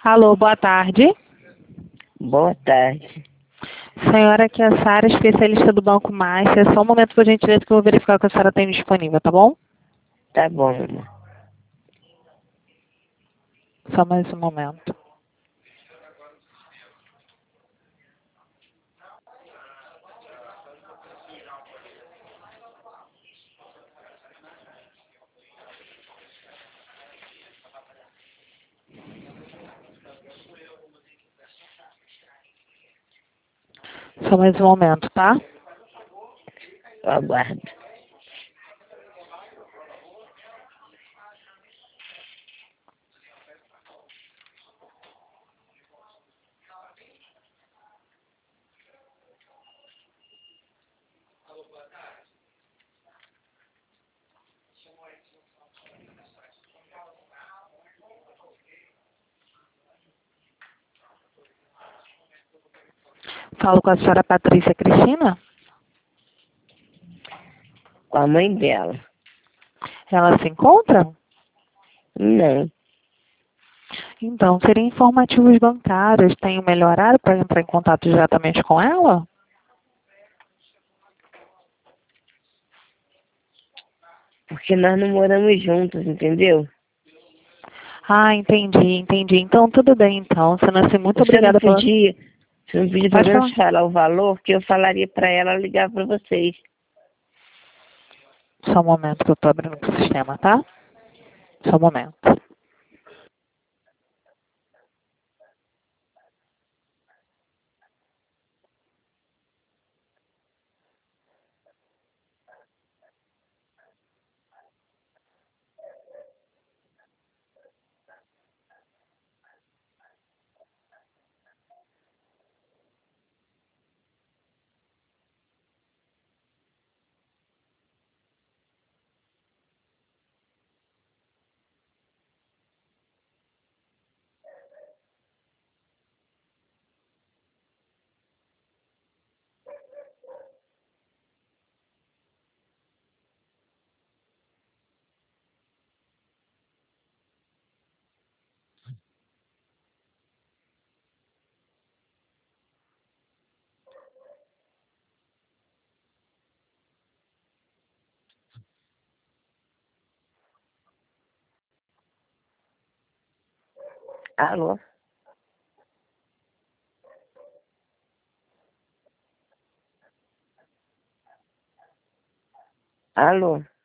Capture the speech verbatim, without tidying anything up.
Alô, boa tarde. Boa tarde. Senhora, aqui é a Sara, especialista do Banco Mais. É só um momento, por gentileza, que eu vou verificar o que a senhora tem disponível, tá bom? Tá bom, amor. Só mais um momento. Só mais um momento, tá? Eu aguardo. Falo com a senhora Patrícia Cristina. Com a mãe dela. Ela se encontra? Não. Então, seria informativos bancários. Tem o melhor horário para entrar em contato diretamente com ela? Porque nós não moramos juntos, entendeu? Ah, entendi, entendi. Então, tudo bem, então. Senhora, muito Você não obrigada pela... podia, você não podia pelo Pode menos falar. falar o valor, que eu falaria para ela ligar para vocês. Só um momento que eu estou abrindo o sistema, tá? Só um momento. Alô? Alô?